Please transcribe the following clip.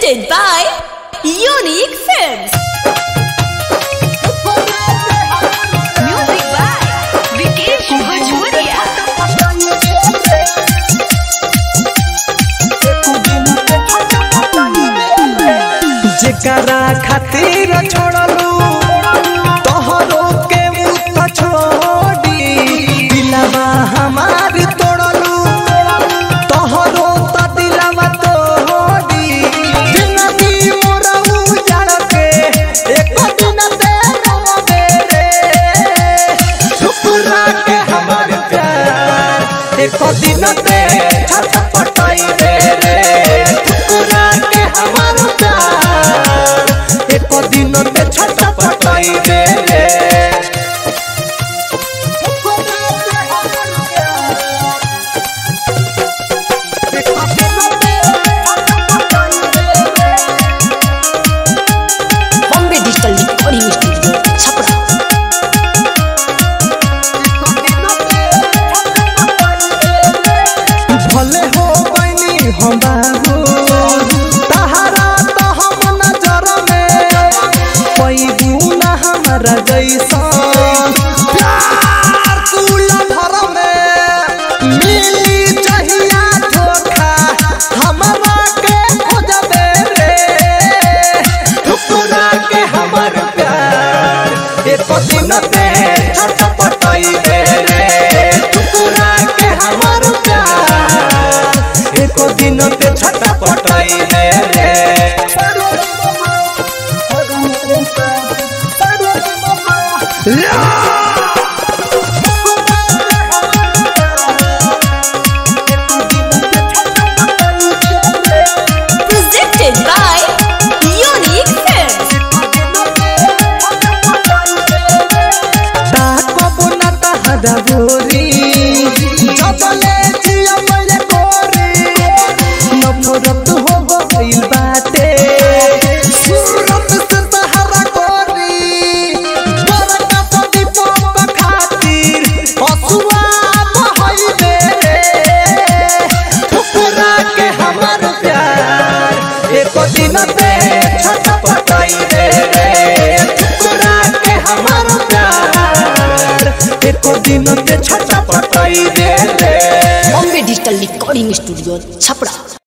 Presented by Unique Films. Music by Vikesh Bhojpuria. जेकरा खातिर छोड़लू तोहरो के मुत छोड़ी दिलवा हमार तोड़लू तोहरो त दिलवा तोड़ी जिंदगी मोरा उजाड़ के एक दिन ते रोवे रे ठुकरा के हमार प्यार एक दिन ते छटपटाई रे ठुकरा के हमार प्यार एक दिन ते छटपटाई रे Bombay Digital Recording Studio, Chhapra. भले हो बनी हम बाबू तहरा तो हम नजर में पैबू ना हमारा जैसा प्यार तूला भर में मिली चाहिए धोखा हमारा के खोजबे रे ठुकरा के हमार प्यार एक दिन ते छटपटाई दे रे ठुकरा के हमार प्यार एक दिन ते छटपटाई दे रे Presented by Unique Films. ताकबो ना तहरा बोरी जबले जिया मेरे कोरी नफरत हो गइल बाटे सूरत से तहरा कोरी बरका पति पाप खातिर हसुआ बहइबे ठुकरा के हमार प्यार एक दिन ते छटपटाई दे रे ठुकरा के हमार प्यार एक दिन ते छटपटाई दे रे Bombay Digital Recording Studio, Chhapra.